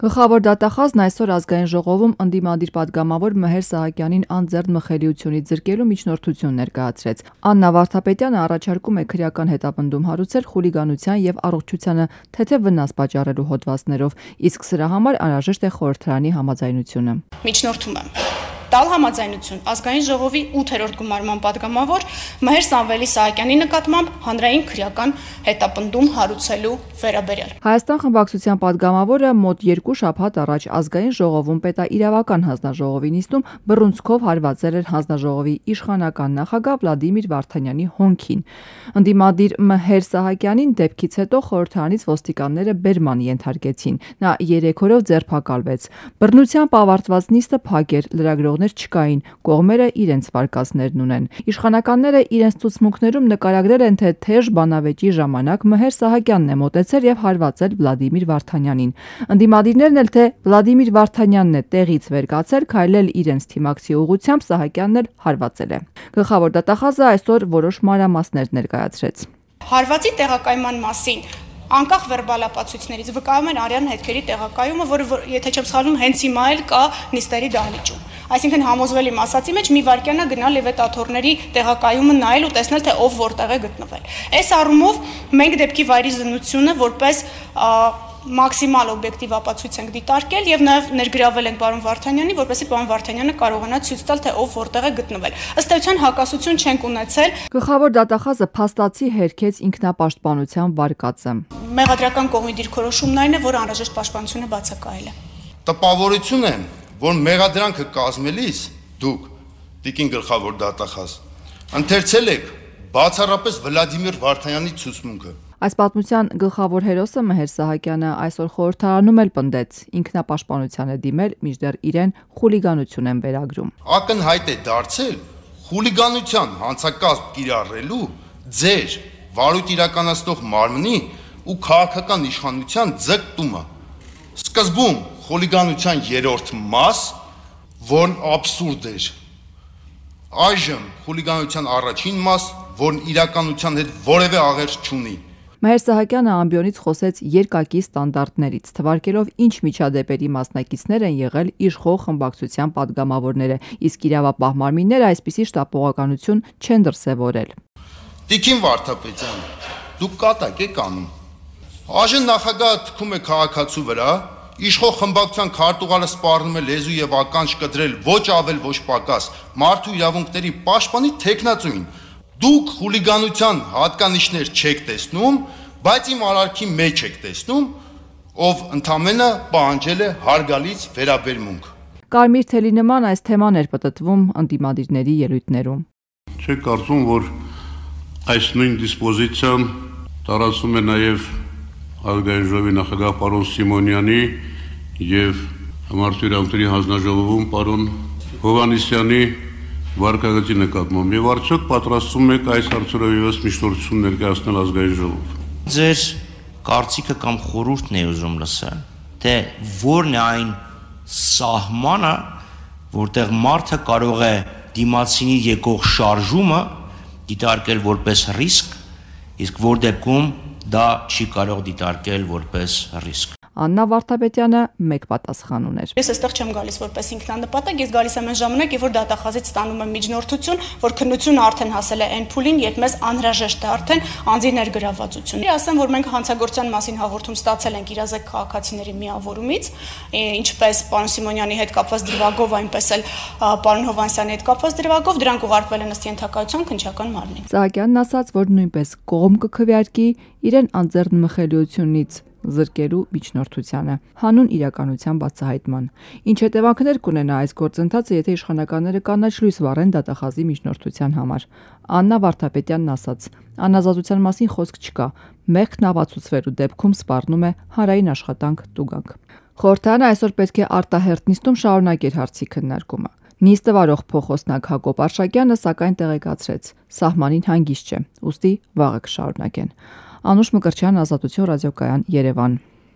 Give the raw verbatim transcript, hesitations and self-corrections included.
Գլխավոր դատախազն այսօր ազգային ժողովում ընդդիմադիր պատգամավոր Մհեր Սահակյանին անձեռն մխելիությունից զրկելու միջնորդություն ներկայացրեց։ Աննա Վարդապետյանը առաջարկում է քրեական հետապնդում հարուցել խուլիգանության եւ առողջությանը թեթև վնաս պատճառելու հոդվածներով, իսկ սրա համար անհրաժեշտ է խորհրդարանի համաձայնությունը։ Միջնորդում եմ տալ համաձայնություն ազգային ժողովի ութերորդ գումարման պատգամավոր Մհեր Սամվելի Սահակյանի նկատմամբ հանրային քրեական հետապնդում հարուցելու վերաբերյալ։ Հայաստան խմբակցության պատգամավորը մոտ երկու շաբաթ առաջ ազգային ժողովում պետաիրավական հանձնաժողովի նիստում բռունցքով հարվածել էր հանձնաժողովի իշխանական նախագահ Վլադիմիր Վարդանյանի հոնքին։ Ընդդիմադիր Մհեր Սահակյանին դեպքից հետո խորհրդարանից ոստիկանները բերման ենթարկեցին։ Նա երեք օրով ձերբակալվեց։ Բռնությամբ ավարտված նիստը փակ էր, լրագրողներ չկային, կողմերը իրենց վարկածներն ունեն։ Իշխանականները իրենց ցուցմունքներում նկարագրել են, թե թեժ բանավեճի ժամանակ Մհեր Սահակյանն է մոտեցել եւ հարվածել Վլադիմիր Վարդանյանին։ Ընդդիմադիրներն էլ թե Վլադիմիր Վարդանյանն է տեղից վեր կացել, քայլել իրենց թիմակցի ուղղությամբ, Սահակյանն էլ հարվածել է։ Գլխավոր դատախազը այսօր որոշ մանրամասներ ներկայացրեց։ Հարվածի տեղակայման մասին անկախ վերբալապացույցներից վկայում են արյան հետքերի տեղակայումը, որը եթե չեմ սխալվում, հենց հիմա էլ կա նիստերի դահլիճում։ Այսինքն համոզվել իմ ասացի մեջ մի վայրկյանա գնալ եւ այդ աթոռների տեղակայումը նայել ու տեսնել, թե ով որտեղ է գտնվել։ Այս առումով մենք դեպքի վայրի զննությունը որպես մաքսիմալ օբյեկտիվ ապացույց ենք դիտարկել եւ նաեւ ներգրավել ենք պարոն Վարդանյանին, որպեսզի պարոն Վարդանյանը կարողանա ցույց տալ, թե ով որտեղ է գտնվել։ Ըստ էության հակասություն չենք ունեցել։ Գլխավոր դատախազը փաստացի հերքեց ինքնապաշտպանության վարկածը։ Մեղադրական կողմի դիրքորոշումն այն է, որ անհրաժեշտ պաշտպանությունը բացակայել է։ Տպավորություն է, որ մեղադրանքը կազմելիս դուք տիկին գլխավոր դատախազ ընթերցել եք բացառապես Վլադիմիր Վարդանյանի ցուցմունքը։ Այս պատմության գլխավոր հերոսը Մհեր Սահակյանը այսօր խորհրդարանում էլ պնդեց, ինքնապաշտպանության է դիմել, մինչդեռ իրեն խուլիգանություն են վերագրում։ Ակնհայտ է դարձել խուլիգանության հանցակազմ կիրառելու ձեր վարույթ իրականացնող մարմնի ու քաղաքական իշխանության ձգտումը։ Սկզբում խուլիգանության երրորդ մաս, որն աբսուրդ էր։ Այժմ խուլիգանության առաջին մաս, որն իրականության հետ որևէ աղերս չունի։ Մհեր Սահակյանը ամբիոնից խոսեց երկակի ստանդարտներից, թվարկելով ինչ միջադեպերի մասնակիցներ են եղել իշխող խմբակցության պատգամավորները, իսկ իրավապահ մարմինները այսպիսի շտապողականություն չեն դրսևորել։ Տիկին Վարդապետյան, դուք կատակ եք անում։ Այժմ նախագահը թքում է քաղաքացու վրա, իշխող խմբակցության քարտուղարը սպառնում է լեզու եւ ականջ կտրել ոչ ավել ոչ պակաս մարդու իրավունքների պաշտպանի թեկնածուին։ Դուք խուլիգանության հատկանիշներ չեք տեսնում, բայց իմ արարքի մեջ եք տեսնում, ով ընդամենը պահանջել է հարգալից վերաբերմունք։ Կարմիր թելի նման այս թեման էր պտտվում ընդդիմադիրների ելույթներում։ Չեք կարծում, որ այս նույն դիսպոզիցիան տարածվում է նաև ազգային ժողովի նախագահ պարոն Սիմոնյանի եւ Մարդու իրավունքների հանձնաժողովում պարոն Հովհաննիսյանի վարկագծի նկատմամբ եւ արդյոք պատրաստվում եք այս հարցերով եւս միջնորդություն ներկայացնել ազգային ժողով։ Ձեր կարծիքը կամ խորհուրդն է ուզում լսել, թե որն է այն սահմանը, որտեղ մարդը կարող է դիմացինի եկող շարժումը դիտարկել որպես ռիսկ, իսկ որ դեպքում դա չի կարող դիտարկել որպես ռիսկ։ Աննա Վարդապետյանը մեկ պատասխան ուներ։ Ես այստեղ չեմ գալիս որպես ինքնանպատակ, ես գալիս եմ այն ժամանակ, երբ որ դատախազից ստանում եմ միջնորդություն, որ քննությունը արդեն հասել է այն փուլին, երբ մեզ անհրաժեշտ է արդեն անձի ներգրավվածություն։ Ասեմ, որ մենք հանցագործության մասին հաղորդում ստացել ենք իրազեկ քաղաքացիների միավորումից, ինչպես պարոն Սիմոնյանի հետ կապված դրվագով, այնպես էլ պարոն Հովհաննիսյանի հետ կապված դրվագով, դրանք ուղարկվել են ըստ ենթակայության քննչական մարմնին։ Սահակյանն ասաց, որ նույնպես կողմ կքվեարկի իրեն անձեռն մխելիությունից զրկելու միջնորդությանը, հանուն իրականության բացահայտման։ Ինչ հետևանքներ կունենա այս գործընթացը, եթե իշխանականները կանաչ լույս վառեն դատախազի միջնորդության համար։ Աննա Վարդապետյանն ասաց. անազատության մասին խոսք չկա, մեղքն ապացուցվելու դեպքում սպառնում է հանրային աշխատանք տուգանք։ Խորհրդարանը այսօր պետք է արտահերթ նիստում շարունակեր հարցի քննարկումը։ Նիստը վարող փոխոսնակ Հակոբ Արշակյանը սակայն տեղեկացրեց. սահմանին հանգիստ չէ, ուստի վաղը կշարունակեն։ Անուշ Մկրտչյան, Ազատություն ռադիոկայան, Երևան։